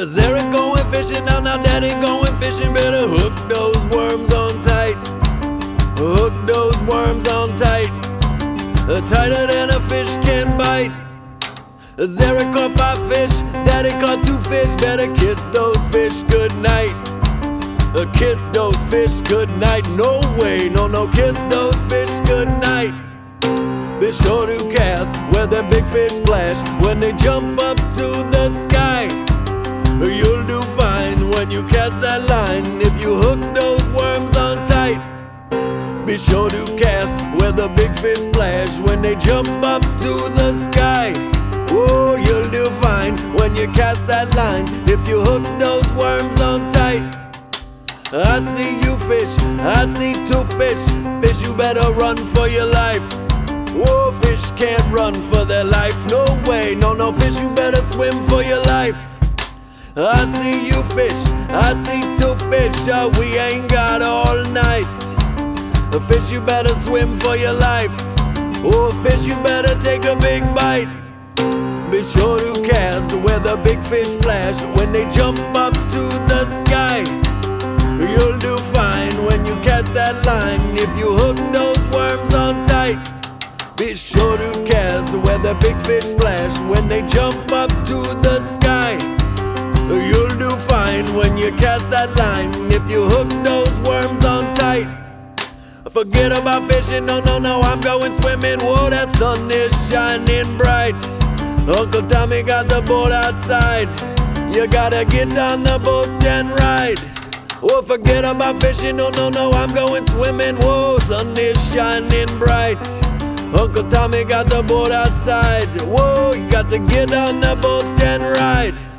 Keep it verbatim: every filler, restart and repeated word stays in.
Is Eric going fishing now? Now Daddy going fishing. Better hook those worms on tight. Hook those worms on tight. Uh, tighter than a fish can bite. As Eric caught five fish, Daddy caught two fish. Better kiss those fish goodnight. Uh, kiss those fish goodnight. No way, no, no, kiss those fish goodnight. Be sure to cast where the big fish splash when they jump up to the sky. You'll do fine when you cast that line if you hook those worms on tight. Be sure to cast where the big fish splash when they jump up to the sky. Oh, you'll do fine when you cast that line if you hook those worms on tight. I see you fish, I see two fish. Fish, you better run for your life. Whoa, fish can't run for their life. No way, no, no, fish, you better swim for your life. I see you fish, I see two fish. Oh, we ain't got all night. Fish, you better swim for your life. Oh, fish, you better take a big bite. Be sure to cast where the big fish splash when they jump up to the sky. You'll do fine when you cast that line if you hook those worms on tight. Be sure to cast where the big fish splash when they jump up to the sky. You'll do fine when you cast that line if you hook those worms on tight. Forget about fishing, no, no, no, I'm going swimming. Whoa, that sun is shining bright. Uncle Tommy got the boat outside. You gotta get on the boat and ride. Oh, forget about fishing, no, no, no, I'm going swimming. Whoa, sun is shining bright. Uncle Tommy got the boat outside. Whoa, you got to get on the boat and ride.